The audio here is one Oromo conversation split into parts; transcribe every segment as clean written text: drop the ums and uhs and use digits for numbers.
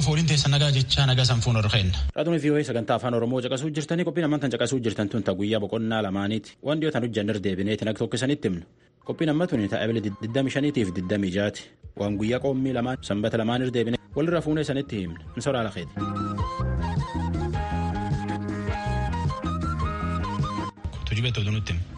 fooliin teessa nagaa jechaa nagaa sanfuun orkeen. Raadiyoo VOA sagantaa afaan Oromoo caqasuu jirtanii qophiin ammaan tan caqasuu jirtan tun ta guyyaa boqonnaa lamaaniiti. Waan dhiyootaan hojjannar deebineeti nag tokkisanitti himnu. Qophiin amma tuni ta'a ebilee 25 fi 26 waan guyyaa qoommii lamaan sanbata lamaan irra deebine walirra fuunee sanitti himna. Insoraa lafeeti. Tujibeetti oduu nutti himna.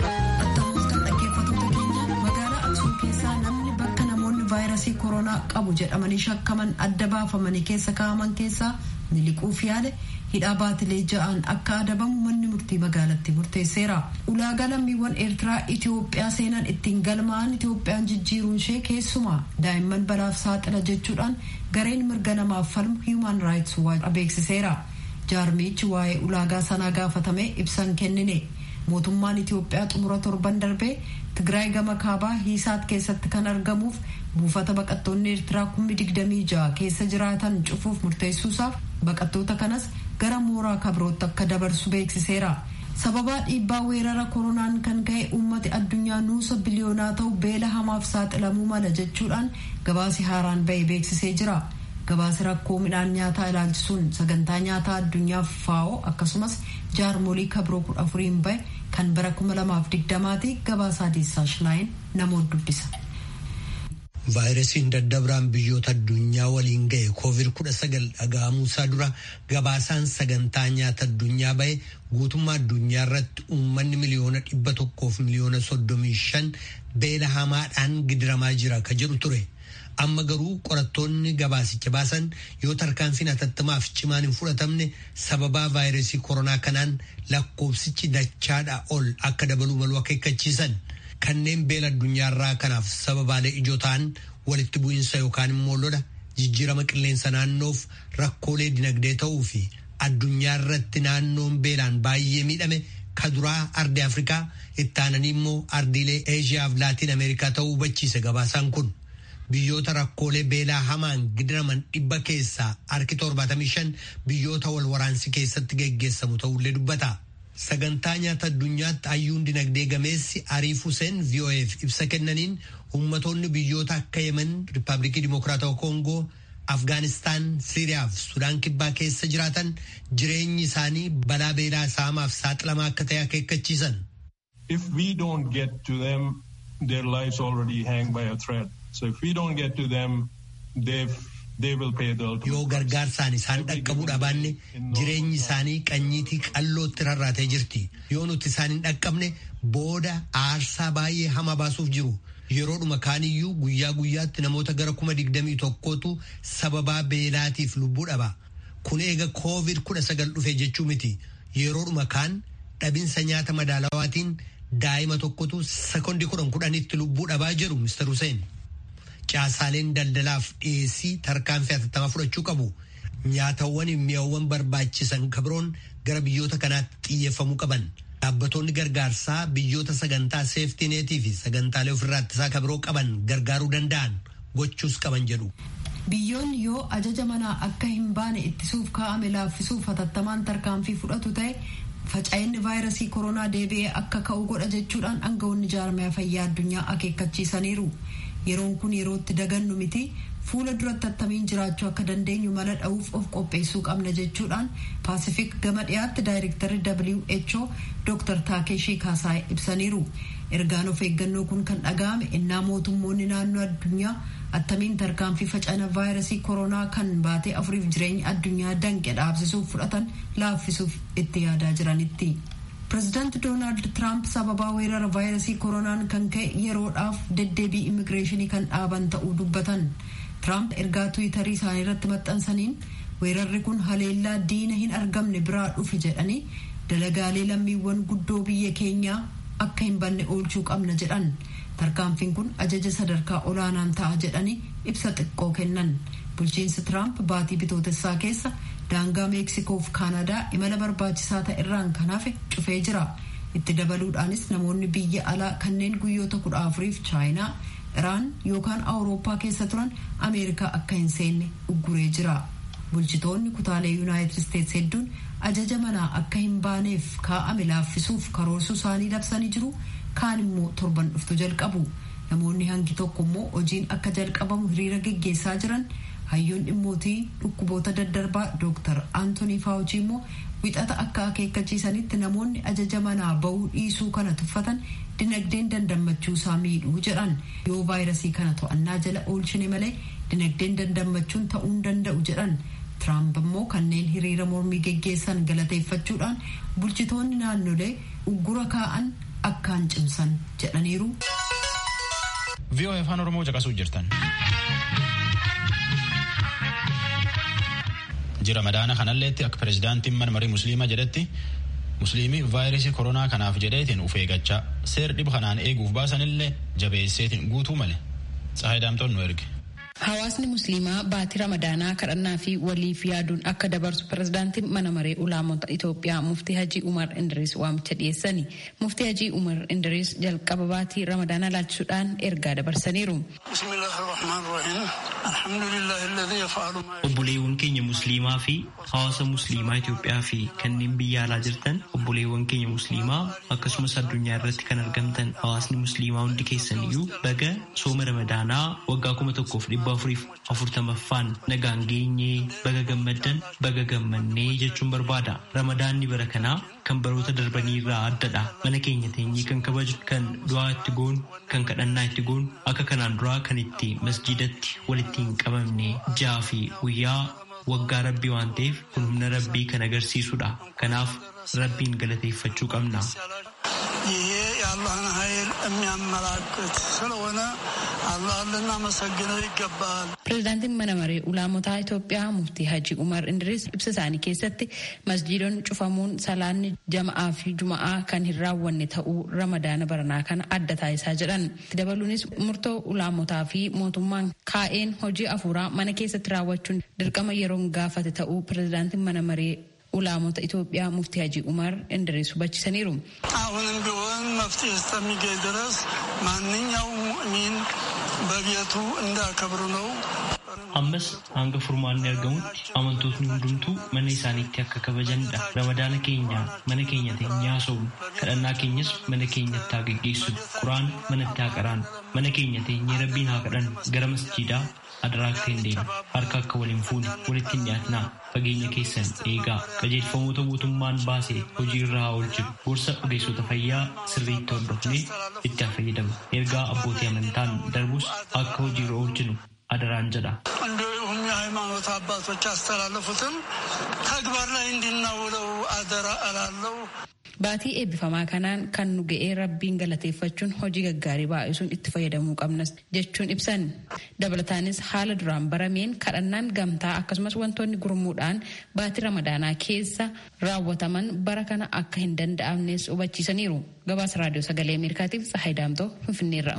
vaayirasii koronaa qabu jedhamanii shakkaman adda baafamanii keessa kaa'aman keessaa miliquuf yaale hidhaa baatilee ja'aan akka adabamu manni murtii magaalatti murteesseera. Ulaagaa lammiiwwan Eertiraa Itoophiyaa seenan ittiin galmaa'an Itoophiyaan jijjiiruun ishee keessumaa daa'imman balaaf saaxila jechuudhaan gareen mirga namaaf falmu Human Rights Watch beeksiseera. Jaarmichi waa'ee ulaagaa sanaa gaafatame ibsan kennine. Mootummaan Itoophiyaa xumura torban darbee Tigraay gama kaabaa Hiisaat keessatti kan argamuuf buufata baqattoonni Eertiraa 26,000 keessa jiraatan cufuuf murteessuusaaf baqattoota kanas gara mooraa kabirootti akka dabarsu beeksiseera. Sababaa dhiibbaa weerara koronaan kan ka'e uummati addunyaa nuusa biliyoonaa ta'u beela hamaaf saaxilamuu mala jechuudhaan gabaasi haaraan ba'e beeksisee jira. Gabaasi rakkoo midhaan nyaataa ilaalchisuun sagantaa nyaataa addunyaaf FAO akkasumas jaarmolii kabiroo 14 ba'e kan bara 2020 gabaasaa Diisaashlaayin namoota dubbisa. Vaayirasiin daddabraan biyyoota addunyaa waliin ga'e COVID-19 dhaga'amuusaa dura gabaasaan sagantaa nyaata addunyaa ba'e guutummaa addunyaa irratti uummanni miliyoona 100 fi miliyoona 35 beela hamaadhaan gidiramaa jira ka jedhu ture. Amma garuu qorattoonni gabaasicha baasan yoo tarkaanfiin hatattamaaf cimaan hin fudhatamne sababaa vaayirasii koronaa kanaan lakkoofsichi dachaadhaa ol akka dabaluu malu akeekkachiisan. Kanneen beela addunyaarraa kanaaf sababaalee ijoo ta'an walitti bu'iinsa yookaan immoo lola jijjiirama qilleensa naannoof rakkoolee dinagdee ta'uu fi addunyaa irratti naannoon beelaan baay'ee miidhame ka duraa ardii Afrikaa itti aananii immoo ardiilee Eeshiyaa fi Laatiin Ameerikaa ta'uu hubachiise gabaasaan kun. Biyyoota rakkoolee beelaa hamaan gidiraman 100 keessaa harki 75 biyyoota wal waraansi keessatti geggeessamu ta'ullee dubbata. Sagantaa nyaata addunyaatti hayyuun dinagdee gameessi Ariif Hussein VOA'f ibsa kennaniin ummatoonni biyyoota akka Yemen, Riippaabilikii Dimokiraatawaa Koongoo, Afgaanistaan, Siiriyaa fi Sudaan kibbaa keessa jiraatan jireenyi isaanii balaa beelaa saamaaf saaxilamaa akka ta'e akeekkachiisan. If we don't get to them, their lives already hang by a thread. So if we don't get to them, they will pay the ultimate. Yoo gargaarsaan isaan dhaqqabuu dhabaanne jireenyi isaanii qanyiitii qallootti rarraatee jirti. Yoo nuti isaan hin dhaqqabne booda aarsaa baay'ee hama baasuuf jiru. Yeroodhuma kaaniyyuu guyyaa guyyaatti namoota gara 21,000tu sababaa beelaatiif lubbuu dhaba. Kun eega COVID-19 dhufe jechuu miti. Yeroodhuma kaan dhabinsa nyaata madaalawaatiin daa'ima tokkotu sekoondii 10 lubbuu dhabaa jiru Mr. Hussein. Caasaaleen daldalaaf dhiyeessii tarkaanfii hatattamaa fudhachuu qabu. Nyaatawwan mi'aawwan barbaachisan kabiroon gara biyyoota kanaatti xiyyeeffamuu qaban. Dhaabbattoonni gargaarsaa biyyoota sagantaa seeftineetii fi sagantaalee ofirraa ittisaa kabiroo qaban gargaaruu danda'an gochuus qaban jedhu. Biyyoonni yoo ajaja manaa akka hin baane ittisuuf kaa'ame laaffisuuf hatattamaan tarkaanfii fudhatu ta'e faca'inni vaayirasii koronaa deebi'ee akka ka'u godha jechuudhaan aangawoonni jaarmiyaa fayyaa addunyaa akeekkachiisaniiru. Yeroon kun yerootti dagannu miti fuula duratti attamiin jiraachuu akka dandeenyu mala dha'uuf of qopheessuu qabna jechuudhaan paasifik gama dhiyaatti daayirektarri WHO Dr. Taakeshii Kaasaay ibsaniiru. Ergaan of eeggannoo kun kan dhaga'ame innaa mootummoonni naannoo addunyaa attamiin tarkaanfii facana vaayirasii koronaa kan baatee 4 jireenya addunyaa danqe dhaabsisuuf fudhatan laaffisuuf itti yaadaa jiranitti. Pireezidaanti Doonaald Tiraamp sababaa weerara vaayirasii koronaan kan ka'e yeroodhaaf deddeebii immigireeshinii kan dhaaban ta'uu dubbatan. Tiraamp ergaa Tiwiitarii isaanii irratti maxxansaniin weerarri kun haleellaa diina hin argamne biraa dhufe jedhanii dalagaalee lammiiwwan guddoo biyya keenyaa akka hin banne oolchuu qabna jedhan. Tarkaanfiin kun ajaja sadarkaa olaanaan ta'a jedhanii ibsa xiqqoo kennan. Bulchiinsi Tiraamp baatii bitootessaa keessa daangaa Meeksikoo fi Kaanadaa imala barbaachisaa ta'e irraan kan hafe cufee jira. Itti dabaluudhaanis namoonni biyya alaa kanneen guyyoota 14f Chaayinaa, Iraan yookaan Awurooppaa keessa turan Ameerikaa akka hin seenne ugguree jira. Bulchitoonni kutaalee Yuunaayitid Isteetsi hedduun ajaja manaa akka hin baaneef kaa'ame laaffisuuf karoorsuu isaanii labsanii jiru. Kaan immoo torban dhuftu jalqabu. Namoonni hangi tokko immoo hojiin akka jalqabamu hiriira geggeessaa jiran Hayyoon dhimmootii dhukkuboota daddarbaa Dr. Anthony Fauci immoo wixata akka akeekkachiisanitti namoonni ajaja manaa bahuu dhiisuu kana tuffatan dinagdeen dandammachuu isaa miidhuu jedhan. Yoo vaayirasii kana to'annaa jala oolchine malee dinagdeen dandammachuun ta'uu hin danda'u jedhan. Tiraamp immoo kanneen hiriira mormii geggeessan galateeffachuudhaan bulchitoonni naannolee uggura kaa'an akkaan cimsan jedhaniiru. VOA Afaan Oromoo caqasuu jirtan. Jira madaana kanalleetti akka pirezidaantiin mana marii musliimaa jedhetti musliimii vaayirasii koronaa kanaaf jedheetiin uf eeggachaa seer dhibu kanaan eeguuf baasanillee jabeesseetiin guutuu male. Tsahaay Daamtoon nu erge. Hawaasni musliimaa baatii ramadaanaa kadhannaa fi waliif yaaduun akka dabarsu pirezidaantiin mana maree ulaamota Itoophiyaa muftii Hajii Umar Indiriis waamicha dhiyeessani. Muftii Hajii Umar Indiriis jalqaba baatii ramadaanaa laalchisuudhaan ergaa dabarsaniiru. Obboleewwan keenya musliimaa fi hawaasa musliimaa Itoophiyaa fi kanneen biyya alaa jirtan obboleewwan keenya musliimaa akkasumas addunyaa irratti kan argamtan hawaasni musliimaa hundi keessaniyyuu baga sooma ramadaanaa waggaa 1440ffaan nagaan geenyee baga gammaddan baga gammannee jechuun barbaada. Ramadaanni bara kanaa kan baroota darbanii irraa addadha. Mana keenya teenyee kan kabaju, kan du'aa itti goonu, kan kadhannaa itti goonu, akka kanaan duraa kan itti masjidatti walitti hin qabamne jaa fi guyyaa waggaa rabbii waan ta'eef kun humna rabbii kan agarsiisudha. Kanaaf rabbiin galateeffachuu qabna. ይሄ የአላህን ኃይል የሚያመላክት ስለሆነ አላህን ልናመሰግነው ይገባል። ፕሬዚዳንtiin mana maree ulaamotaa Itoophiyaa muftii Hajii Umar Indiriis ibsa isaanii keessatti masjiidonni cufamuun salaanni jama'aa fi juma'aa kan hin raawwanne ta'uu ramadaana baranaa kana adda taasisaa jedhan. Dabaluunis murtoo ulaamotaa fi mootummaan kaa'een hojii afuuraa mana keessatti raawwachuun dirqama yeroon gaafate ta'uu ፕሬዚዳንtiin mana maree ulaamota Itoophiyaa muftii Hajii Umar Indiriis hubachiisaniiru. አሁንም ቢሆን መፍትሄ እስከሚገኝ ድረስ ማንኛውም ሙእሚን በቤቱ እንዳከብሩ ነው። ammas hanga furmaanni argamutti amantootni hundumtuu mana isaaniitti akka kabajanidha. Ramadaana keenya mana keenya teenyee haasofnu, kadhannaa keenyas mana keenyatti haa geggeessinu, quraan manatti haa qaraannu, mana keenya teenyee rabbiin haa kadhannu, gara masjiidaa adaraa akka hin deemne, harka akka waliin fuune, walitti hin dhiyaatinaa, fageenya keessan eegaa, qajeelfamoota mootummaan baase hojii irra haa oolchinu, gorsa ogeessota fayyaa sirriitti hordofnee itti haa fayyadamnu, ergaa abbootii amantaan darbus akka hojii irra oolchinu አደራን ጀዳ እንዲሁም የሃይማኖት አባቶች ያስተላለፉትን ተግባር ላይ እንድናውለው አደራ እላለሁ። Baatii eebbifamaa kanaan kan nu ga'ee rabbiin galateeffachuun hojii gaggaarii baay'isuun itti fayyadamuu qabnas jechuun ibsan. Dabalataanis haala duraan barameen kadhannaan gamtaa akkasumas wantoonni gurmuudhaan baatii ramadaanaa keessa raawwataman bara kana akka hin danda'amnes hubachiisaniiru. Gabaasa raadiyoo sagalee Ameerikaatiif Tsahaay Daamtoo Finfinneerra.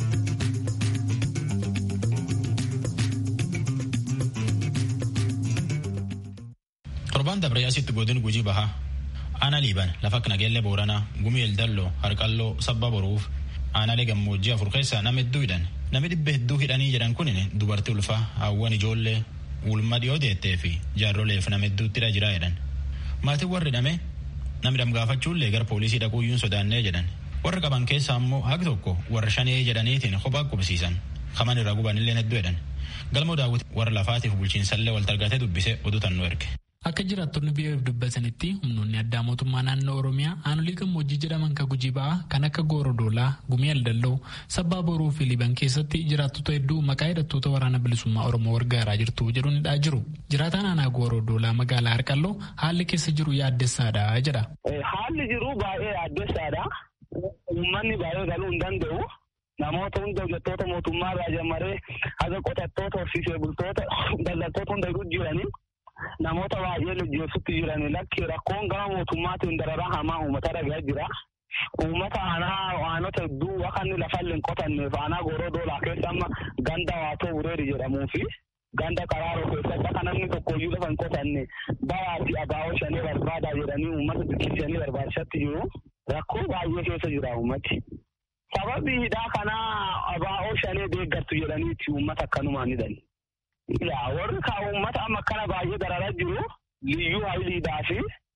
Torban dabree asitti godin Gujii bahaa aanaa liiban lafa akka nageellee booranaa gumii eldalloo harqalloo sabba boruuf aanaalee gammoojjii afur keessaa nama hedduu hidhan namni dhibba hedduu hidhanii jedhan kun dubartii ulfaa hawwan ijoollee ulma dhiyoo deettee fi jaarroleef nama hedduuttidha jiraa jedhan maatiin warri hidhame namni damgaafachuullee gara poolisii dhaquuyyuun sodaannee jedhan warra qaban keessaa ammoo haqi tokko warra shanee jedhaniitiin kophaa qubsiisan kaman irra gubanillee hedduu jedhan galmoo daawwiti warra lafaatiif bulchiinsallee wal targatee dubbise oduutan nu erge. Akka jiraattonni biyyaaf dubbatanitti humnoonni addaa mootummaa naannoo Oromiyaa aanolii gammoojjii jedhaman kan Gujii ba'aa kan akka Goorodoolaa, Gumii Eldalloo, Sabbaa Boruu fi Liiban keessatti jiraattota hedduu maqaa hidhattoota waraana bilisummaa Oromoo gargaaraa jirtu jedhuun hidhaa jiru. Jiraataan aanaa Goorodoolaa magaalaa Harqalloo haalli keessa jiru yaaddessaadha jedha. Haalli jiru baay'ee yaaddessaadha. Uummanni baay'ee galuu hin danda'u. Namoota hunda hojjettoota mootummaa irraa jammaree haga qotattoota horsiisee bultoota daldaltoota hunda irra jiranii. Namoota baay'ee lojjeessutti jiran lakki rakkoon gama mootummaatiin dararaa hamaa uummata dhagaa jira. Uummata aanota hedduu akka inni lafa hin qotanneef aanaa Goorodoolaa keessa amma ganda waatoo Ureeri jedhamuu fi ganda Qaraaroo keessatti akka namni tokkoyyuu lafa hin qotanne bayaatti abaa'oo shanee barbaadaa jedhanii uummata dubbisanii barbaachisatti jiru. Rakkoo baay'ee keessa jira uummati. Sababii hidhaa kanaa abaa'oo shanee deeggartu jedhaniiti uummata akkanumaan hidhani. Warri kaa uummata amma akkana baay'ee dararaa jiru liyyuu hayiliidhaa fi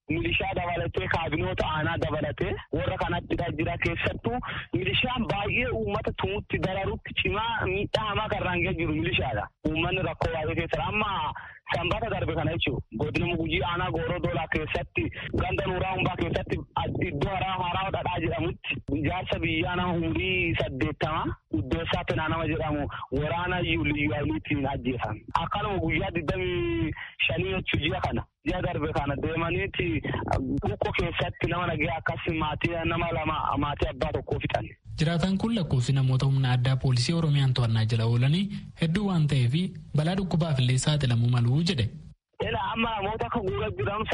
milishaa dabalatee kaabinoota aanaa dabalatee warra kanatti jira keessattuu milishaan baay'ee uummata tumutti dararutti cimaa miidhaa hamaa karraan ga'ee jiru milishaadha. Uummanni rakkoo baay'ee keessa amma sanbata darbe kana jechuun godina Gujii aanaa Gooroo Doolaa keessatti ganda Nuuraa Humbaa keessatti iddoo haaraa dhadhaa jedhamutti ijaarsa biyyaa nama umurii 80 Iddoossaa Penaa nama jedhamu waraana liyyuu haayiliitiin ajjeefame. Akkanuma guyyaa 25 jechuun ji'a kana. Ji'a darbe kana deemaniiti buqqoo keessatti nama nagaya akkasii nama lama maatii abbaa tokkoo fixan. Jiraataan kun lakkoofsi namoota humna addaa poolisii Oromiyaan to'annaa jala oolanii hedduu waan ta'eef balaa dhukkubaaf illee saaxilamuu maluu jedhe. Amma namoota akka guuraa jiran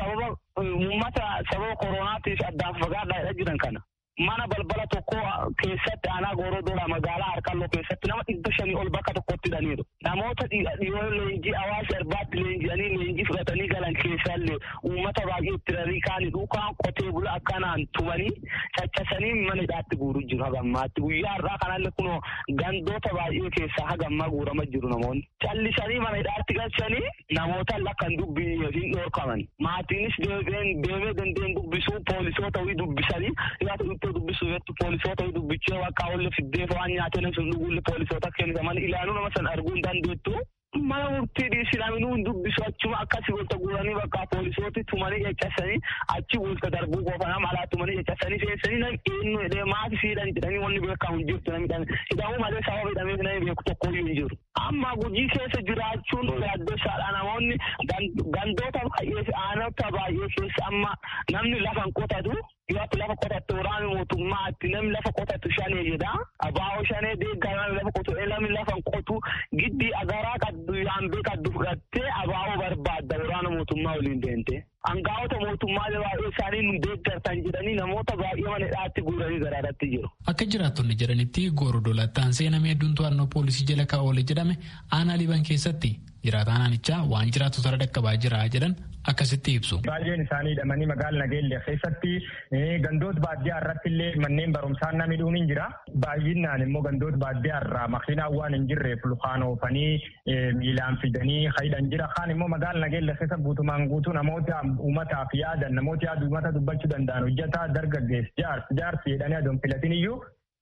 sababa koronaatiif addaan fagaadhaa jiran kana. Mana balbala tokko keessatti aanaa Gooroo Doolaa magaalaa Harqalloo keessatti nama 500 ol bakka tokkotti hidhaniiru. Namoota dhiyoo leenjii hawaasa irbaatti leenjii fudhatanii galan keessallee uummata baay'ee itti rarii kaanii dhukaan qotee bula akkanaan tumanii caccasanii mana hidhaatti guuruu jiru hagammaatti. Guyyaa har'aa kanallee kunoo gandoota baay'ee keessaa hagammaa guurama jiru namoonni. Callisanii mana hidhaatti galchanii namoota lakkan dubbii hin dhorkaman. Maatiinis deemee dandeen dubbisuu poolisoota wii dubbisanii dubbisuu jettu poolisoota dubbichee bakka olle fiddee waan nyaatee sun dhuguulle poolisoota kennaman ilaaluu nama san arguu hin dandeettu. Mana murtii dhiisinaaminuu hin dubbisu achuma akkasii walitti guuranii bakka poolisooti tumanii caccasanii achi walitti darbuu qofa nama alaa tumanii caccasanii seensanii nam eenyu jedhee maatii siidhan jedhanii wanni beekamu hin jirtu namni hidhamuu malee sababa hidhameef namni beeku tokkoyyuu hin jiru. Amma Gujii keessa jiraachuun yaaddeessaadha namoonni gandoota baay'ee aanota baay'ee keessa amma namni lafa hin qotatu. Yoo lafa qotattu waraana mootummaatti namni lafa qotatu shanee jedha. Abaa'oo shanee deeggaa namni lafa qotu namni lafa qotu giddi agaraa qaddu yaambee qaddu fudhattee abaa'oo barbaadda waraana mootummaa waliin deemte. Aangaa'ota mootummaa baay'ee isaanii nu deeggartan jedhanii namoota baay'ee mana hidhaatti guuranii garaadatti jiru. Akka jiraattonni jedhanitti Gooroo Doolaattaan seenamee hedduun to'annoo poolisii jala kaa'oole jedhame aanaa Liban keessatti jiraataan aanichaa waan jiraatu tara dhaqqabaa jira jedhan akkasitti ibsu. Baay'een isaanii hidhamanii magaalaa Nageellee keessatti gandoota baadiyyaa irratti illee manneen barumsaa namni dhuun hin jira. Baay'inaan immoo gandoota baadiyyaa irraa makiinaan waan hin jirreef lukaan oofanii miilaan fidanii hidhan jira. Kaan immoo magaalaa Nageellee keessa guutumaan guutuu namoota uummataaf yaadan namoota yaadu uummata dubbachuu danda'an hojjetaa dargaggeessa jaarsi jedhanii adoon filatin iyyuu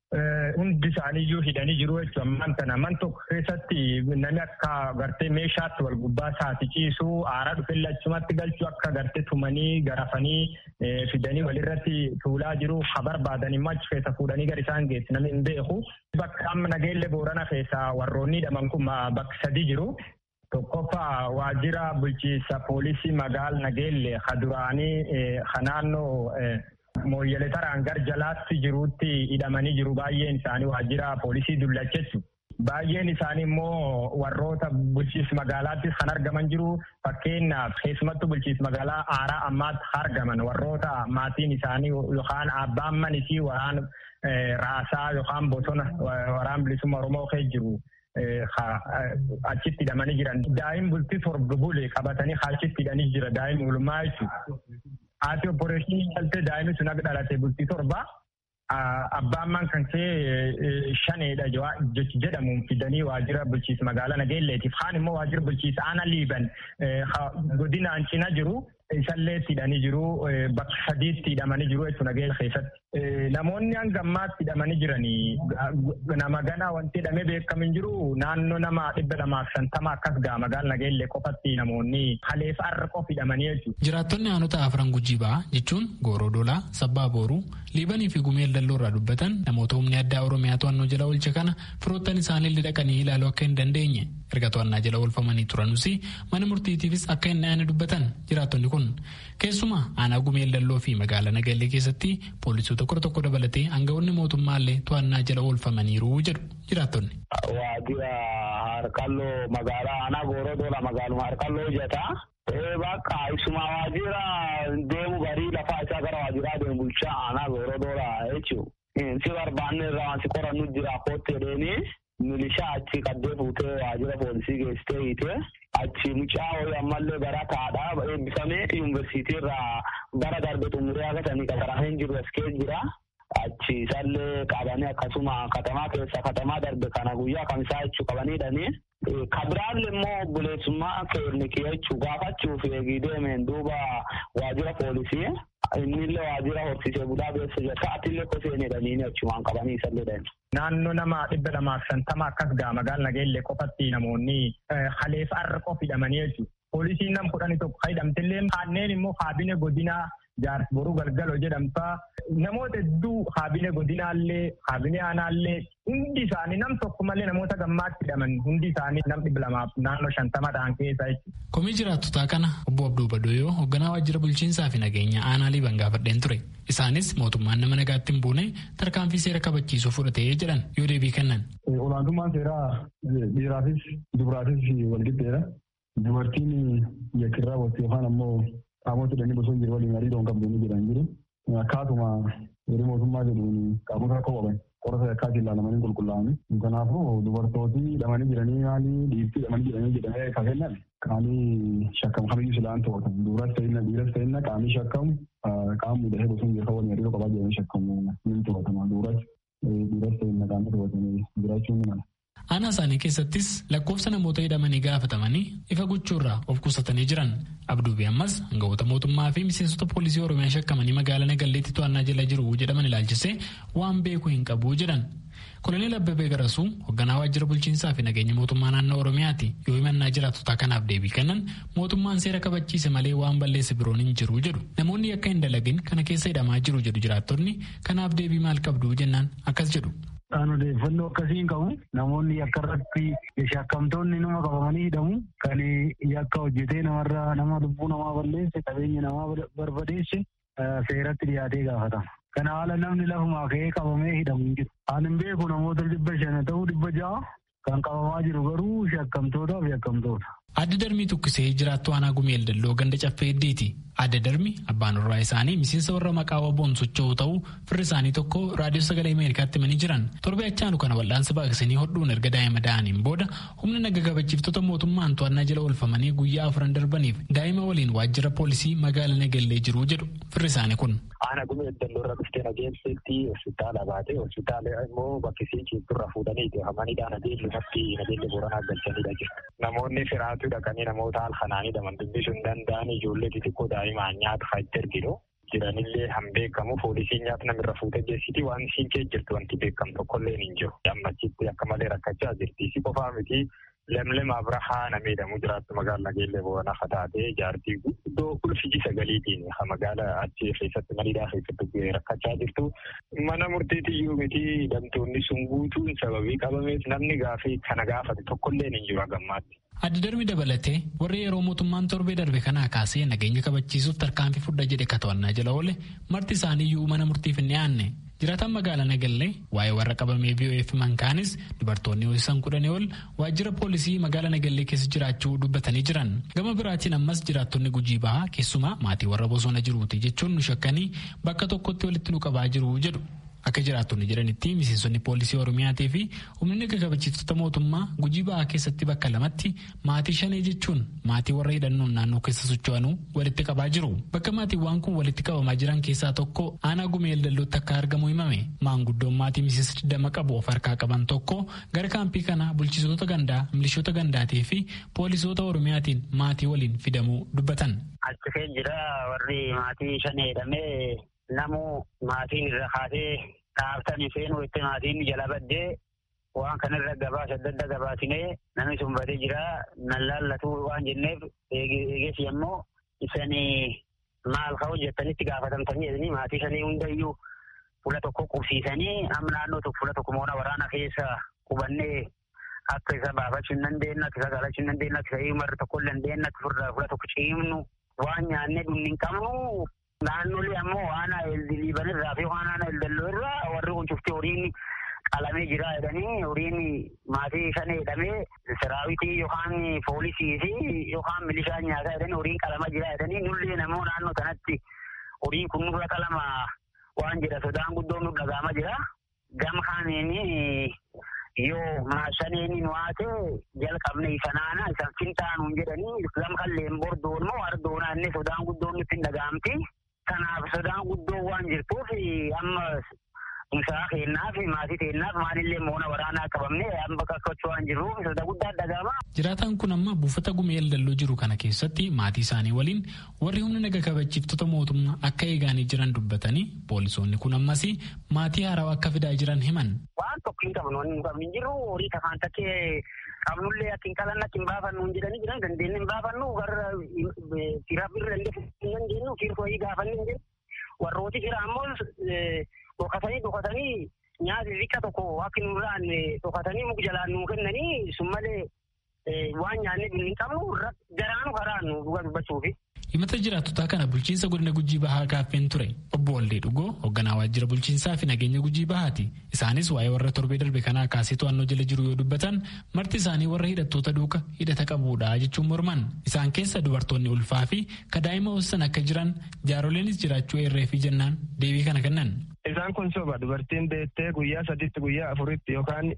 hundi isaaniiyyuu hidhanii jiru jechuudha. Ammaan tana man tokko keessatti namni akka gartee meeshaatti wal gubbaa isaati ciisuu aaraa dhufee achumatti galchuu akka gartee tumanii garafanii fidanii walirratti tuulaa jiru ha barbaadan immoo achi keessa fuudhanii gara isaan geessu namni hin beeku. Bakka amma Nageellee Boorana keessa warroonni hidhaman kun bakka 3 jiru. Tokkoffaa waajjira bulchiinsa poolisii magaalaa Nageellee duraanii naannoo Mooyyalee taraan gar jalaatti jiruutti hidhamanii jiru. Baay'een isaanii waajjira poolisii dullacheessu. Baay'een isaanii immoo warroota bulchiinsa magaalaattis kan argaman jiru. Fakkeenyaaf keessumattuu bulchiinsa magaalaa Aaraa ammaatti argaman warroota maatiin isaanii yookaan abbaan manisii waraan raasaa yookaan bosona waraan bilisummaa Oromoo keessa jiru. Achitti hidhamanii jiran. Daa'im bultii 7 bule qabatanii achitti hidhanii jira. Daa'im oolmaa jechuudha. Haati opporeeshinii galtee daa'imni sun akka dhalate bultii 7 abbaan man kan kee 5dha jedhamuun fidanii waajjira bulchiinsa magaalaa Nageelleetiif. Kaan immoo waajjira bulchiinsa aanaa Liiban godina Ancinaa jiru. Isallee hidhanii jiru. Bakka 3tti hidhamanii jiru jechuudha Nageellee keessatti. Namoonni hanga ammaatti hidhamanii jiranii nama ganaa wanti hidhamee beekamu hin jiru. Naannoo nama 250 akkas ga'a magaalaa Nageellee qofatti namoonni haleef har'a qofa hidhamanii jechuudha. Jiraattonni aanota afran Gujii ba'aa jechuun Gooroo Doolaa, Sabbaa Booruu, Liibanii fi Gumeel Dalloo irraa dubbatan namoota humni addaa Oromiyaa to'annoo jala oolche kana firoottan isaanii dhaqanii ilaaluu akka hin dandeenye erga to'annaa jala oolfamanii turanuus mana murtiitiifis akka hin dhiyaanne dubbatan jiraattonni kun. Keessumaa aanaa Gumeel Dalloo fi magaalaa Nageellee keessatti poolisoota tokko dabalatee aangawoonni mootummaallee to'annaa jala oolfamaniiru jedhu jiraattonni. Waajjira Harqalloo magaalaa aanaa Gooroo Doolaa magaaluma Harqalloo hojjetaa. Bakka isuma waajjira deemu barii lafaa isaa gara waajjiraa deemu bulchaa aanaa Gooroo Doolaa jechuudha. Si barbaanne irraa waan si qorannu jira kootti jedheenii milishaa achi qaddee fuutee waajjira poolisii geessitee hiitee. Achi mucaa ho'i ammallee barataadha eebbifamee yuunivarsiitii irraa bara darbe xumuree agartanii qaxaramee jiru as keessa jira. Achi isallee qabanii akkasuma katamaa keessa katamaa darbe kana guyyaa kamisaa jechuu qabanii hidhanii Kabiraan immoo buleessummaa keenniki jechuu gaafachuuf deemeen duuba waajjira poolisii innillee waajjira horsiisee bulaa beessa jira sa'aatillee koseenedhanii jechuun qabanii isallee Naannoo nama 250 akkas gaa magaalaa Nageellee qofatti namoonni haleef arra qof hidhamanii jechuudha. Poolisiin nam 11 hidhamtillee kanneen immoo kaabine godinaa jaarsi boruu galgaloo jedhamtaa namoota hedduu kaabine godinaallee kaabine aanaallee hundi isaanii nam tokko malee namoota gammaatti hidhaman hundi isaanii nam 200 naannoo 50 ta'an keessa jechuudha. Komii jiraattotaa kana obbo Abduu Badoyoo hoogganaa waajjira bulchiinsaa fi nageenya aanaa Liiban gaafadheen ture. Isaanis mootummaan nama nagaatti hin buune tarkaanfii seera kabachiisuu fudhatee jedhan yoo deebii kennan. Olaantummaan seeraa dhiiraafis dubaraafis walqixxeedha. Dubartiin yakirraa waqtii yookaan ammoo qaamota hidhanii bosona jiru waliin hariiroon qabdu jedhan jiru. Akkaatuma yeroo mootummaa jedhuun qaamota rakkoo qaban qorata yakkaatiin ilaalamanii qulqullaa'anii. Kanaafuu dubartooti hidhamanii jiranii maali dhiirtii hidhamanii jiranii jedhamee kan kennan qaamii shakkamu kamiyyuu silaan to'atan. Dubaras ta'inna dhiiras ta'inna qaamii shakkamu qaamni hidhatee bosona jiru waliin hariiroo qabaa jedhamee shakkamu ni to'atama. Dubaras ta'inna qaamni to'atanii jiraachuun ni mala. Aanaa isaanii keessattis lakkoofsa namoota hidhamanii gaafatamanii ifa gochuurraa of qusatanii jiran. Abduubii ammas hangawoota mootummaa fi miseensota poolisii Oromiyaa shakkamanii magaalaa Nagalleetti to'annaa jala jiru jedhaman ilaalchisee waan beeku hin qabu jedhan. Koloneel Abbabee Garasuu hoogganaa waajjira bulchiinsaa fi nageenya mootummaa naannoo Oromiyaati yoo himannaa jiraattotaa kanaaf deebii kennan mootummaan seera kabachiise malee waan balleesse biroon hin jiru jedhu. Namoonni akka hin dalagin kana keessa hidhamaa jiru jedhu jiraattonni kanaaf deebii maal qabdu jennaan akkas jedhu. Kan odeeffannoo akkasiin qabu namoonni yakka irratti shakkamtoonni nama qabamanii hidhamu kan yakka hojjetee namarraa nama lubbuu namaa balleesse qabeenya namaa barbadeesse seeratti dhiyaatee gaafatama. Kana haala namni lafumaa ka'ee qabamee hidhamu hin jiru. Ani hin beeku namoota 500 ta'uu 600 kan qabamaa jiru garuu shakkamtootaa fi yakkamtoota. Adda Darbii Tukkisee jiraattuu aanaa Gumeel Dalloo ganda caffee heddiiti. Adda Darbii abbaan warraa isaanii miseensa warra maqaa waboon socho'u ta'uu firri isaanii tokko raadiyoo sagalee Ameerikaatti himanii jiran. Torba achaanu kana wal'aansa baaqsanii hodhuun erga daa'ima da'aniin booda humna naga kabachiiftota mootummaan to'annaa jala oolfamanii guyyaa 4 darbaniif daa'ima waliin waajjira poolisii magaalaa Nagallee jiru jedhu firri isaanii kun. Aanaa Gumeel Dalloo irra dhuftee nageesseetti hospitaala baatee hospitaala immoo bakkisii ciibturra fuudhanii hamaniidhaan nageelle booranaa galchaniidha jiru. Namoonni firaatu dhaqanii namoota halkanaan hidhaman dubbisuu hin danda'an ijoollee xixiqqoo daa'imaan nyaata faayidaa erginu jiranillee han beekamu poolisiin nyaata namirra fuutee geessiti waan isiin kee jirtu wanti beekamu tokkollee hin jiru. Ammachitti akka malee rakkachaa jirti. Si qofaa miti lemlem abrahaa namedhamu jiraattu magaalaa Nageellee Booranaa fataatee jaartii guddoo ulfiji sagaliitiin magaalaa achi keessatti mariidhaa keessatti rakkachaa jirtu. Mana murtiitiyyuu miti hidhamtoonni sun guutuun sababii qabameef namni gaafii kana gaafate tokkollee hin jiru hagammaatti. Adda Darbii dabalatee warri yeroo mootummaan torbee darbe kanaa kaasee nageenya kabachiisuuf tarkaanfii fudhaa jedhe to'annaa jala oole marti isaaniiyyuu mana murtiif hin dhiyaanne. Jiraataan magaalaa Nagallee waa'ee warra qabamee VOF mankaanis dubartoonni ho'isan 10 ol waajjira poolisii magaalaa Nagallee keessa jiraachuu dubbatanii jiran. Gama biraatiin ammas jiraattonni Gujii Bahaa keessumaa maatii warra bosona jiruuti jechuun nu shakkanii bakka tokkotti walitti nu qabaa jiru jedhu. Akka jiraattonni jedhanitti miseensonni poolisii Oromiyaatii fi humni naga kabachiiftota mootummaa Gujii Bahaa keessatti bakka lamatti maatii 5 jechuun maatii warra hidhannoon naannoo keessa socho'anuu walitti qabaa jiru. Bakka maatiiwwan kun walitti qabamaa jiran keessaa tokko aanaa Gumeel Dallootti akka argamu himame. Maanguddoon maatii miseensa 20 qabu of harkaa qaban tokko gara kaampii kana bulchitoota gandaa, milishoota gandaatii fi poolisoota Oromiyaatiin maatii waliin fidamuu dubbatan. Achi jira warri maatii 5 hidhamee namu maatiin irra kaatee dhaabtanii seenuu itti maatiin jala baddee waan kanarra gabaasa adda adda gabaasinee namni sun badee jira nan laallatu waan jenneef eeges yemmuu isanii maal ka'u jettanitti gaafatamtanii jedhanii maatii sanii hundayyuu fuula tokko qubsiisanii amma naannoo tokko fuula tokko moona waraana keessa qubannee akka isa baafachuu hin dandeenye akka isa galachuu hin dandeenye akka isa himarra tokko hin dandeenye akka fuula tokko ciimnu waan nyaannee dhumni hin qabnu. Naannolee ammoo waan Liiban irraa fi waan Dalloo irraa warri kun cufti horiin qalamee jira jedhanii horiin maatii 5 hidhamee siraawitii yookaan poolisii fi yookaan milishaan nyaataa jedhanii horiin qalamaa jira jedhanii nullee namoo naannoo kanatti horiin kun nurra qalama waan jedha sodaan guddoon nu dhagaama jira. Gama kaaniin yoo maashaneeni nu haate jalqabne isanaana isan fintaanuun jedhanii gama kalleen bordoon moo ardoonaa sodaan guddoon nutti hin dhagaamti. Kanaaf sodaan guddoo waan jirtuuf amma Isaa kennaaf maatii kennaaf maalillee moona waraanaa qabamne amma kakkachu waan jiruuf isa guddaa dhaga'ama. Jiraataan kun amma buufata gumee Eldalloo jiru kana keessatti maatii isaanii waliin warri humna naga kabachiiftota mootummaa akka eegaanii jiran dubbatanii poolisoonni kun ammas maatii haarawaa akka fidaa jiran himan. Waan tokko hin qabnu hin qabnu jiru horii kafaan takkee qabnullee akka hin qalanna akka hin baafannu hin jedhanii jiran dandeenye hin baafannu warra firaaf birra illee hin dandeenyu fiirkoo gaafanne hin jennu warrooti jira ammoo dhokatanii nyaati xiqqa tokko akka nurraan dhokatanii muka jalaan nuu kennanii sun malee waan nyaanne hin qabnu garaanu karaa nu dhuga dubbachuufi. Himata jiraattotaa kana bulchiinsa godina Gujii Bahaa gaaffeen ture. Obbo Waldee Dhugoo hoogganaa waajjira bulchiinsaa fi nageenya Gujii Bahaati. Isaanis waa'ee warra torbee darbe kanaa kaasee to'annoo jala jiru yoo dubbatan marti isaanii warra hidhattoota duuka hidhata qabuudha jechuun morman. Isaan keessa dubartoonni ulfaa fi kadaa'ima hoossan akka jiran jaaroleenis jiraachuu eerree fi jennaan deebii kana kennan. Isaan kun soba dubartiin beettee guyyaa 3 guyyaa 4 yookaan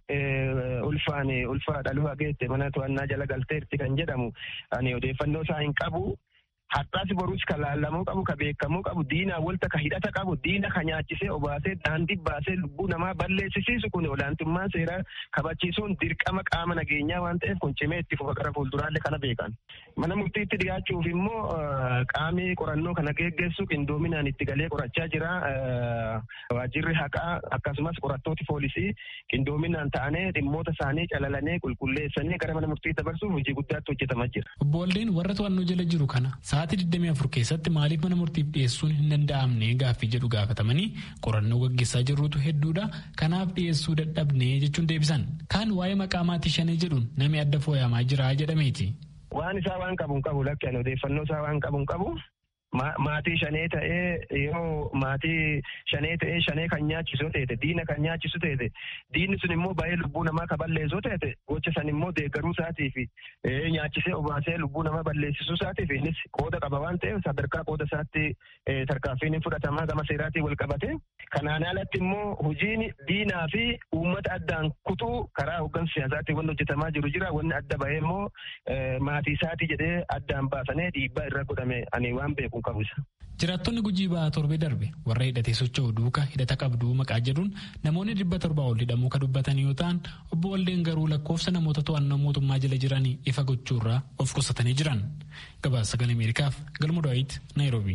ulfaa dhaluu hageette mana to'annaa jala galteetti kan jedhamu ani odeeffannoo isaa hin qabu. Har'aas boruus kan laallamuu qabu, kan beekamuu qabu, diinaa walta kan hidhata qabu, diina kan nyaachisee obaasee daandii baasee lubbuu namaa balleessisiisu kun olaantummaa seeraa kabachiisuun dirqama qaama nageenyaa waan ta'eef kun cimee itti fufa gara fuulduraalee kana beekan. Mana murtiitti dhiyaachuuf immoo qaamni qorannoo kana geggeessu qindoominaan itti galee qorachaa jira. Waajjirri haqaa akkasumas qorattooti poolisii qindoominaan ta'anii dhimmoota isaanii calalanee qulqulleessanii gara mana murtii dabarsuuf hojii guddaatti hojjetamaa jira. Obbo Waldeen warra to'annoo jala jiru kana sa'aatii 24 keessatti maaliif mana murtiif dhiyeessuun hin danda'amne gaaffii jedhu gaafatamanii qorannoo gaggeessaa jirrutu hedduudha kanaaf dhiyeessuu dadhabne jechuun deebisan. Kaan waa'ee maqaa maatii shanee jedhuun namni adda fooyyamaa jira jedhameeti. Waan isaa waan qabu hin qabu lakkeen odeeffannoo isaa waan qabu hin qabu. Maatii shanee ta'ee yoo maatii shanee ta'ee shanee kan nyaachisu ta'e diina kan nyaachisu ta'e diinni sun immoo baay'ee lubbuu namaa kan balleessu ta'e gocha san immoo deeggaruu isaatii fi nyaachisee obaasee lubbuu namaa balleessisuu isaatii fi innis qooda qaba waan ta'eef sadarkaa qooda isaatti tarkaanfiin fudhatamaa gama seeraatiin wal qabate. Kanaan alatti immoo hojiin diinaa fi uummata addaan kutuu karaa hooggansa siyaasaatiin wanni hojjetamaa jiru jira wanni adda bahee immoo maatii isaatii jedhee addaan baasanii dhiibbaa irra godhame ani waan beeku. Jiraattonni Gujii Bahaa torbee darbe warra hidhatee socho'u duuka hidhata qabduu maqaa jedhuun namoonni 700 ol hidhamuu kan dubbatan yoo ta'an obbo Waldeen garuu lakkoofsa namoota to'annoo mootummaa jala jiranii ifa gochuurraa of qusatanii jiran. Gabaasa Sagalee Ameerikaaf Galmoo Daawit Naayiroobii.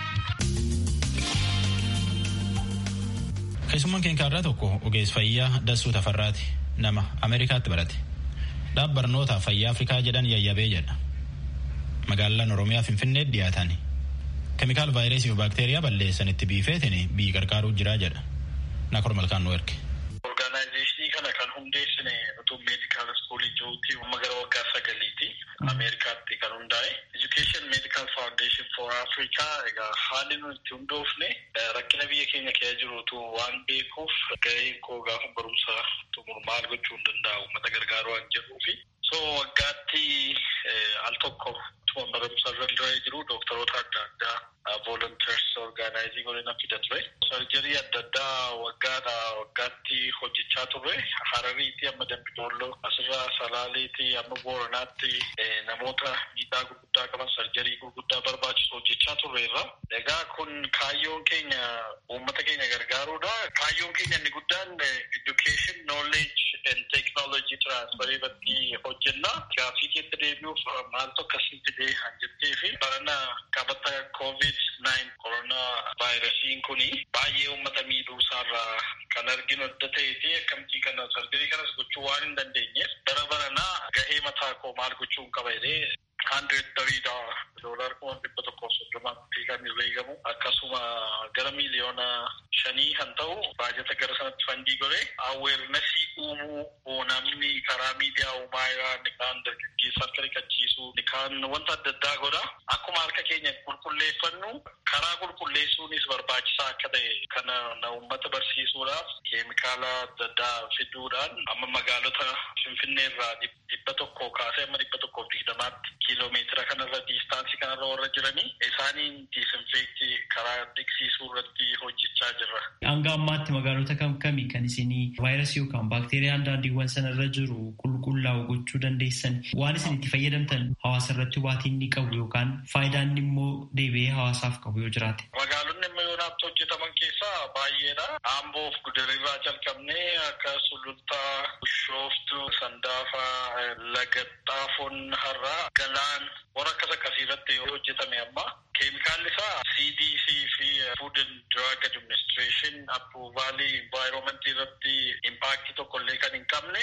Keessummaan keenya tokko ogeessa fayyaa Dassuu Tafarraati nama Ameerikaatti barate. Dhaab barnoota fayyaa Afrikaa jedhan yayyabee jedha. Magaalaan Oromiyaa Finfinnee dhiyaatan keemikaal vaayirasii fi baakteeriyaa balleessanitti biifeetiin biyyi gargaaruu jira jedha. Nakor Malkaan nu erge. Orgaanaayzeeshinii kana kan hundeessine utuu meedikaal iskoolii jiruutti gara waggaa 9 Ameerikaatti kan hundaa'e. Education Medical Foundation for Africa egaa haalli nuti itti hundoofne rakkina biyya keenya keessa jiruutu waan beekuuf gaheen koo gaafa barumsa xumuru maal gochuu hin danda'u uummata gargaaruu waan jedhuufi. So waggaatti al tokko tuman barumsa irra jiru doktoroota adda addaa volunteers organizing godina fida ture. Sarjarii adda addaa waggaatti hojjechaa turre Harariitti amma Dambidolloo asirraa Salaaleetti amma Booranaatti namoota miidhaa gurguddaa qaban sarjarii gurguddaa barbaachisu hojjechaa turreerra. Egaa kun kaayyoon keenya uummata keenya gargaaruudha. Kaayyoon keenya inni guddaan education, knowledge and technology transfer irratti hojjenna. Gaaffii keessa deebi'uuf maaltu akkasitti ta'e hanjettee fi barana qabata COVID-19 koronaa vaayirasiin kuni baay'ee uummata miidhuu isaarraa kan arginu adda ta'ee fi akkamittii kana sarjarii kanas gochuu waan hin dandeenyeef bara baranaa gahee mataa koo maal gochuun qaba jedhee $130 $130 kan herreegamu akkasuma gara miliyoona 5 kan ta'u baajata gara sanatti fandii godhe aweernasii uumuu namni karaa miidiyaa uumaa irraa kaan dargaggeessaa hirkachiisuu kaan wanta adda addaa godha akkuma harka keenya qulqulleeffannu karaa qulqulleessuunis barbaachisaa akka ta'e kana na uummata barsiisuudhaaf keemikaala adda addaa fiduudhaan amma magaalota Finfinnee irraa 100 kaasee amma 120 kiiloomeetira kanarra diistaansii kanarra warra jiranii isaaniin diisinfeektii karaa dhiqsiisuu irratti hojjechaa jirra. Hanga ammaatti magaalota kamii kan isinii vaayirasii yookaan baakteeriyaan daandiiwwan sanarra jiru qulqullaa'u gochuu dandeessan waan isin itti fayyadamtan hawaasa irratti hubaatiin ni qabu yookaan faayidaan immoo deebi'ee hawaasaaf qabu yoo jiraate. Magaalonni immoo yoo yoonaatti hojjetaman keessaa baay'eedha. Amboof Gudarirraa jalqabnee akka Sulultaa, Bishooftuu, Sandaafaa, Lagaxxaafoon, Harraa, Galaan warra akkasii irratti hojjetame amma. Keemikaalli isaa CDC fi Food and Drug Administration approval environment irratti impact tokkollee kan hin qabne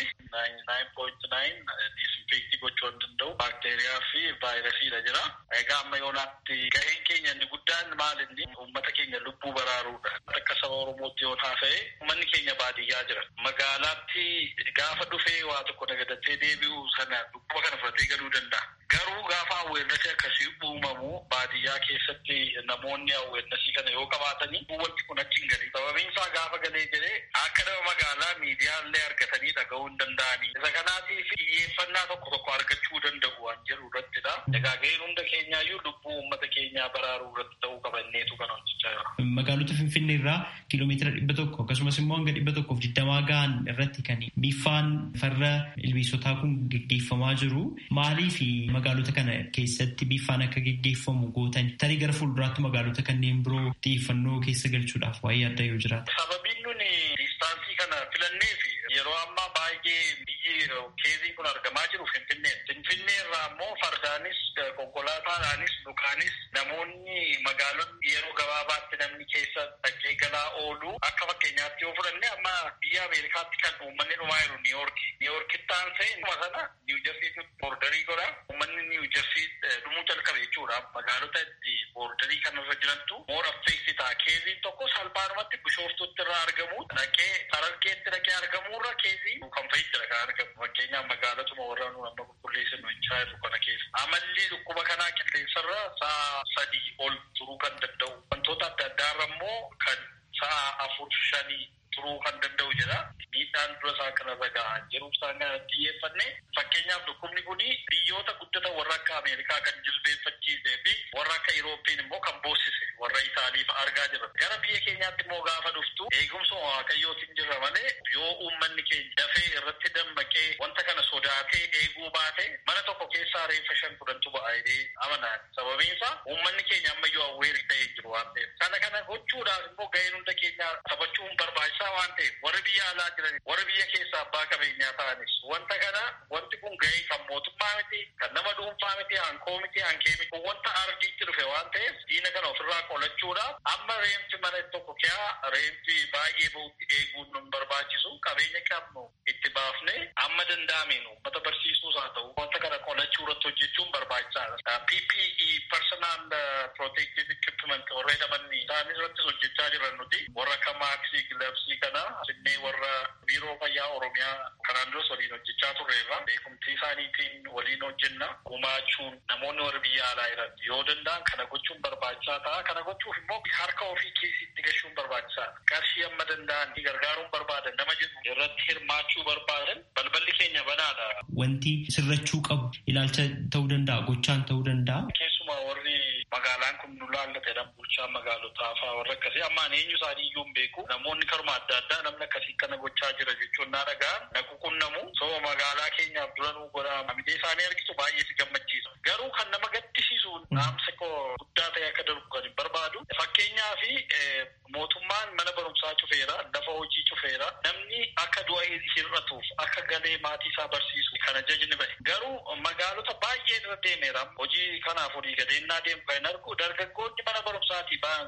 99.9 disinfectii gochuu hin danda'u baakteeriyaa fi vaayirasiidha jira. Egaa amma yoonaatti gaheen keenya inni guddaan maal inni uummata keenya lubbuu baraaruudha. Akka saba Oromootti yoo haasa'e uummanni keenya baadiyyaa jira. Magaalaatti gaafa dhufee waa tokko nagadatee deebi'u sana dhukkuba kana fudhatee galuu danda'a. Garuu gaafa awweernasii akkasii uumamu baadiyyaa keessatti namoonni awweernasii kana yoo qabaatanii wanti kun achi hin galii. Sababiin isaa gaafa galee jedhee akka nama magaalaa miidiyaallee argatanii dhaga'uu hin danda'anii. Isa kanaatiif xiyyeeffannaa tokko argachuu danda'u waan jedhu irrattidha. Egaa gaheen hunda keenyaayyuu lubbuu uummata keenyaa baraaruu irratti ta'uu qabanneetu kan hojjechaa jira. Magaalota Finfinnee irraa kiiloomeetira 100 akkasumas immoo hanga 120 gahan irratti kan biifaan farra ilbiisotaa kun gaggeeffamaa jiru. Maaliif magaalota kana keessatti biifaan akka gaggeeffamu gootan tarii gara fuulduraatti magaalota kanneen biroo xiyyeeffannoo keessa galchuudhaaf waa'ee adda yoo jiraata. Sababiin nuni diistaansii kana filannee fi yeroo ammaa baay'ee biyyi keeziin kun argamaa jiru Finfinnee. Finfinnee irraa immoo fardaanis konkolaataadhaanis dhukaanis namoonni magaalonni yeroo gabaabaatti namni keessa dhaqee galaa oolu akka fakkeenyaatti yoo fudhanne amma biyya Ameerikaatti kan uummanni dhumaa jiru Niiwoorki. Niiwoorkitti aansee dhuma sana Niiwujersiitti boordarii godha. Uummanni Niiwujersii dhumuu jalqabe jechuudha. Magaalota itti boordarii kanarra jirantu moor affeeksi ta'a. Keeziin tokko salphaadhumatti Bishooftuutti irraa argamu dhaqee Harargeetti dhaqee argamuurra keezii kan fa'ittira kan argamu. Fakkeenyaaf magaalatuma warra nu amma qulqulleessinu hin jirru kana keessa. Amalli dhukkuba kanaa qilleensarra sa'a 3 ol turuu kan danda'u. Wantoota adda addaarra immoo kan sa'a 4-5 turuu kan danda'u jedha. Miidhaan dura isaa kanarra gahaa jiru isaan kanatti xiyyeeffanne. Fakkeenyaaf dhukkubni kun biyyoota guddatan warra akka Ameerikaa kan jilbeeffachiisee fi warra akka Irooppii immoo kan boossise warra Itaaliif argaa jirra. Gara biyya keenyaatti immoo gaafa dhuftu eegumsa waaqayyootiin jirra malee yoo uummanni keenya dafee irratti dammaqee wanta kana sodaatee eeguu baate mana tokko keessaa reeffa 5-10 ba'a jedhee amanaan. Sababiin isaa uummanni keenya ammayyuu awweerii ta'ee jiru waan ta'eef. Kana gochuudhaaf immoo gaheen hunda keenya taphachuun barbaachisaa waan ta'eef warri biyya alaa jiran warri biyya keessaa abbaa qabeenyaa ta'anis wanta kana wanti kun gahee kan mootummaa miti kan nama dhuunfaa miti hankoo miti hankee miti wanta ardiitti dhufe waan ta'eef diina kana ofirraa qolachuudhaaf amma reemti mana tokko kiyaa reemti baay'ee bahutti eeguun nun barbaachisu qabeenya qabnu itti baafne amma danda'ameen uummata barsiisuus haa ta'u wanta kana qolachuu irratti hojjechuun barbaachisaadha. PPE personal protective equipment warra jedhaman isaan irrattis hojjechaa jiran nuti warra akka maaksii gilaabsii kana asinnee warra biiroo fayyaa Oromiyaa kanaan duras waliin hojjechaa turreerra beekumtii isaaniitiin waliin hojjenna gumaachuun namoonni warra biyya alaa jiran yoo danda'an kana gochuun barbaachisaa ta'a. Kana gochuuf immoo harka ofii keessitti gashuun barbaachisaadha. Qarshii amma danda'an gargaaruun barbaadan nama jedhu irratti hirmaachuu barbaadan balballi keenya banaadha. Wanti sirrachuu qabu ilaalcha ta'uu danda'a gochaan ta'uu danda'a. Keessumaa warri magaalaan kun nu laallatedha bulchaa magaalotaa fa'aa warra akkasii ammaan eenyu isaanii iyyuu hin beeku namoonni karuma adda addaa namni akkasii kana gochaa jira jechuun naa dhaga'an na quunnamu soo magaalaa keenyaaf dura nuu godha midhee isaanii argitu baay'ee si gammachiisa. Garuu kan nama gaddisiisu dhaamsa koo guddaa ta'e akka darbu kan hin barbaadu fakkeenyaa fi mootummaan mana barumsaa cufeera lafa hojii cufeera namni akka du'a hir'atuuf akka galee maatii isaa barsiisu kana jajni bahe garuu magaalota baay'ee irra deemeera hojii kanaaf olii gadeennaa deemu kan argu dargaggoonni mana barumsaatii ba'an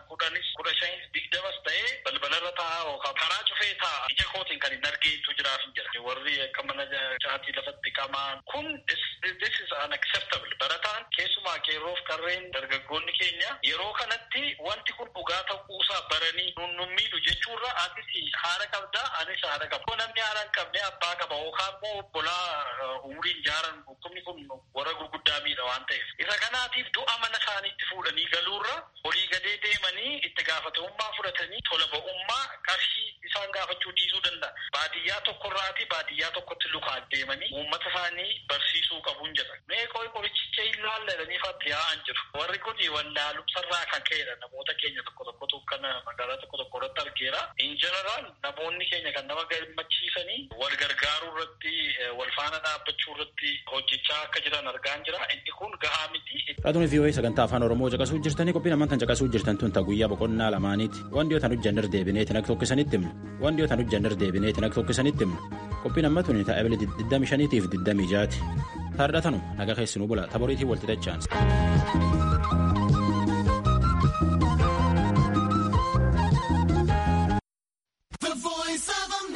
15-20 ta'ee balbalarra taa'aa yookaan karaa cufee taa'aa ija kootiin kan hin argeetu jiraaf hin jira warri akka mana caatii lafatti qamaan kun this is unacceptable barataan keessumaa qeerroof qarreen dargaggoonni keenya yeroo kanatti wanti kun dhugaa ta'uusaa baranii nun miidhu jechuurra atis haadha qabda anis haadha qaba. Namni haadha hin qabne abbaa qaba yookaan immoo obbolaa umuriin jaaran dhukkubni kun warra gurguddaa miidha waan ta'eef. Isa kanaatiif du'a mana isaaniitti fuudhanii galuurra olii gadee deemanii itti gaafatamummaa fudhatanii tola ba'ummaa qarshii isaan gaafachuu dhiisuu danda'a. Baadiyyaa tokkorraati baadiyyaa tokkotti lukaan deemanii uummata isaanii barsiisuu qabuun jedha. Mee qorichicha hin laallatanii fatti yaa'an jiru. Warri kun wallaalumsarraa kan ka'edha namoota keenya tokko tokkotu kana magaalaa tokko irratti argeera. In general namoonni keenya kan nama gammachiisanii wal gargaaruu irratti wal faana dhaabbachuu irratti hojjechaa akka jiran argaan jira. Inni kun gahaa miti. Raadiyoo VOA sagantaa afaan Oromoo caqasuu jirtanii qophiin ammaan caqasuu jirtan tun guyyaa boqonnaa lamaaniiti. Waan dhiyootaan hojjannar deebineetiin akka tokkisanitti himna. Waan dhiyootaan hojjannar deebineetiin akka tokkisanitti himna. Qophiin amma tuni ta'a ebilee 25 fi 26. Taardhatanu nagaa keessinuu bula taboriitii walti dacha'an.